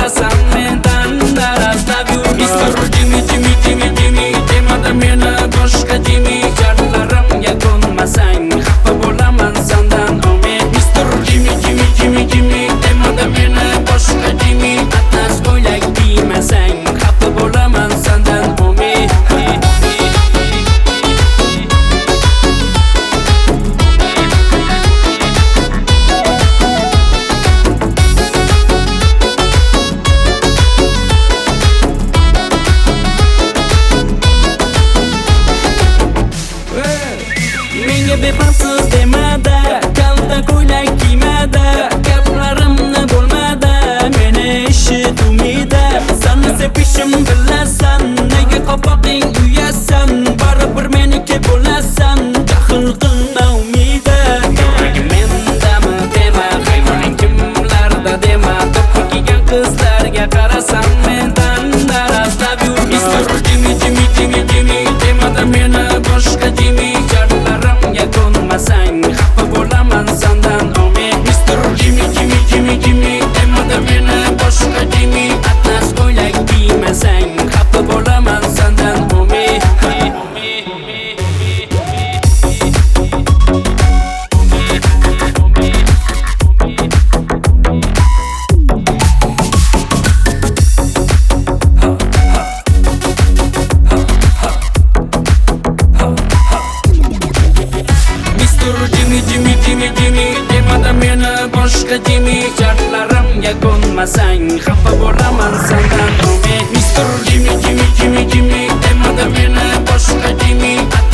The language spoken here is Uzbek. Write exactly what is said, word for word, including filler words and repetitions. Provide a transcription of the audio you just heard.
qarasam mendan darazlab yur. Mister Jimmy Jimmy Jimmy Jimmy demada meni boshqa Jimmy. Jarlarimga ko'nmasang xafa bo'laman sendan omen. Mister Jimmy Jimmy Jimmy Jimmy demada meni boshqa Jimmy. Atlas ko'ylak kiymasang xafa bo'laman sendan omen. Menga befarsiz demada, kalta ko'ylak kiymada, gaplarimni bo'lmada, meni eshitmida. Seni sevishim bilasan, nega qopaqing uyasan, baribir meniki bo'lasan, jahl qilma umida. Mendami dema, hayvoning kimlarda dema, to'ppa kiygan qizlarga qarasam mendan darazlab yur. Mister Jimmy Jimmy Jimmy Jimmy demada meni boshqa Jimmy. Jarlarimga ko'nmasang xafa bo'laman sendan omen. Mister Jimmy Jimmy Jimmy Jimmy demada meni boshqa Jimmy. Atlas ko'ylak kiymasang xafa bo'laman sendan omen. Jimmy Jimmy Jimmy Jimmy demada meni boshqa Jimmy. Jarlarimga ko'nmasang xafa bo'laman sendan omen. Mister Jimmy Jimmy Jimmy Jimmy demada meni boshqa Jimmy.